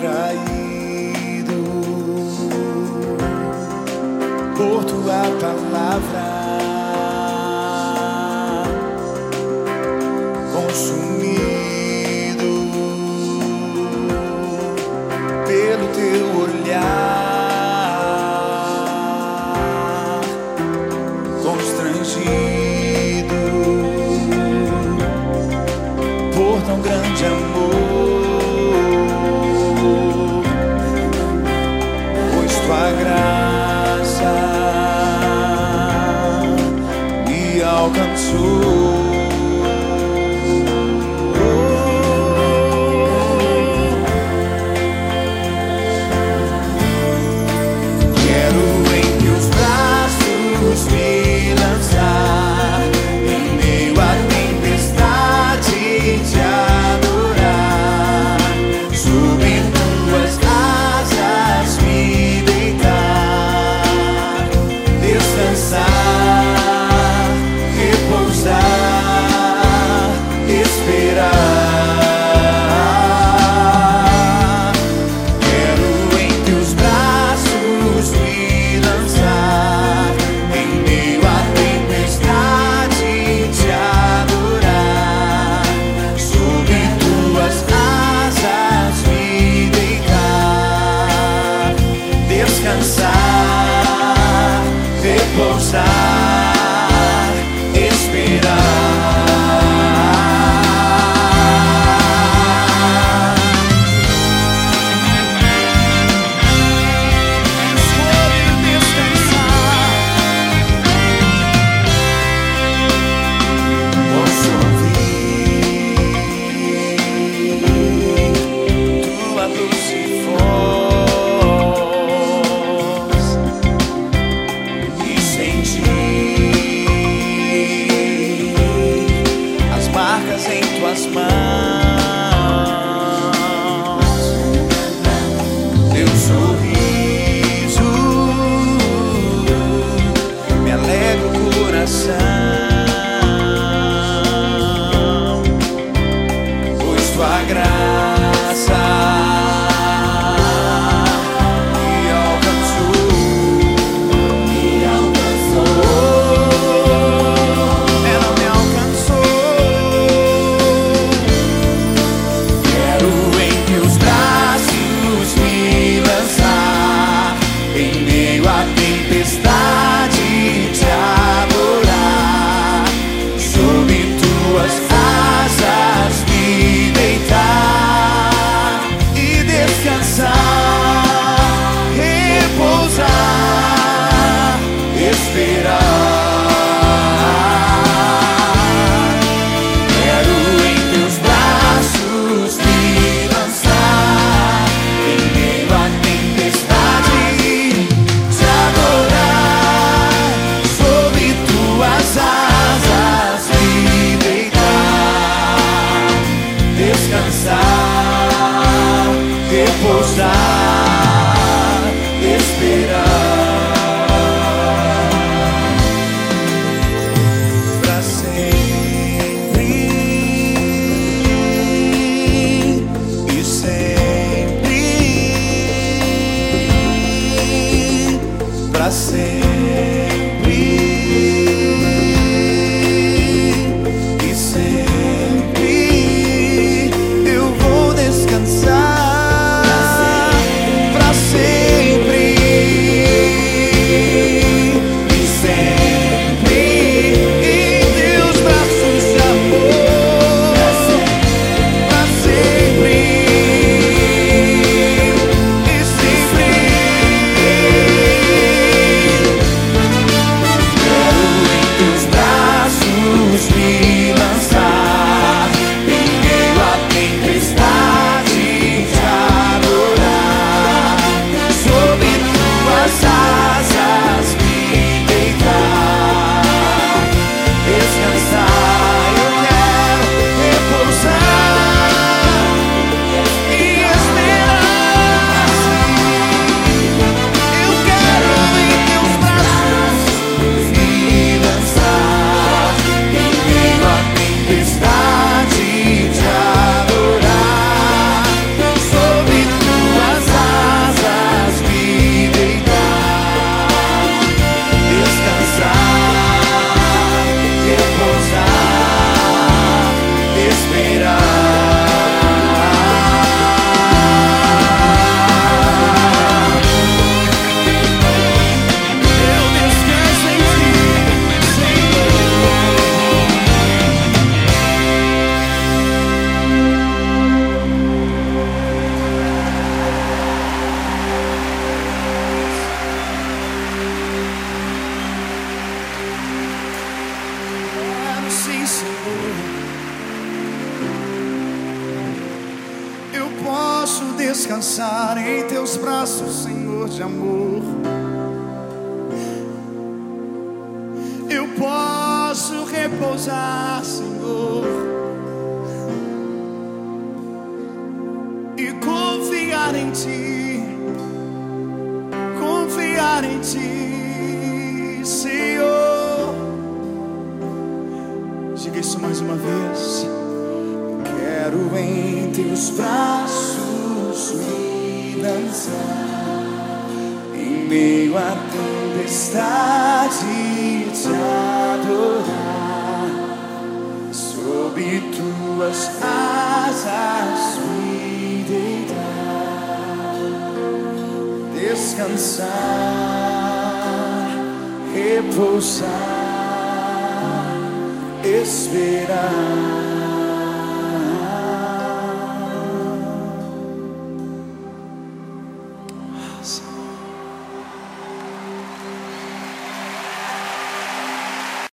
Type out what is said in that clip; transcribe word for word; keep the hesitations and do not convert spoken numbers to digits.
traído por tua palavra, consumido pelo teu olhar, constrangido por tão grande amor. Tua graça me alcançou. Quero em teus braços me lançar, em meio à tempestade te adorar, sob tuas asas me descansar, repousar, esperar. Quero em teus braços me lançar, em meio à tempestade te adorar, sob tuas asas me deitar, descansar, repousar, esperar. Escolhe descansar. Posso ouvir tua doce voz e sentir as marcas em tuas mãos, teu sorriso me alegra o coração, pois tua graça me alcançou. Ela me alcançou. Quero em teus braços me lançar, em meio à tempestade te adorar, sob tuas asas me deitar e descansar, repousar, esperar. Quero em teus braços me lançar, em meio à tempestade te adorar, sob tuas asas me deitar, descansar, repousar, esperar. Pra sempre e sempre, pra sempre e sempre eu vou descansar, pra sempre e sempre em teus braços de amor, pra sempre e sempre. Quero em teus braços me lançar, em meio à tempestade te adorar, sob tuas asas me deitar, descansar. Eu quero repousar e esperar. Eu quero em teus braços me lançar, em meio à descansar em teus braços, Senhor de amor. Eu posso repousar, Senhor, e confiar em Ti, confiar em Ti, Senhor. Diga isso mais uma vez. Quero em teus braços me lançar, em meio à tempestade te adorar, sob tuas asas me deitar, descansar, repousar, esperar.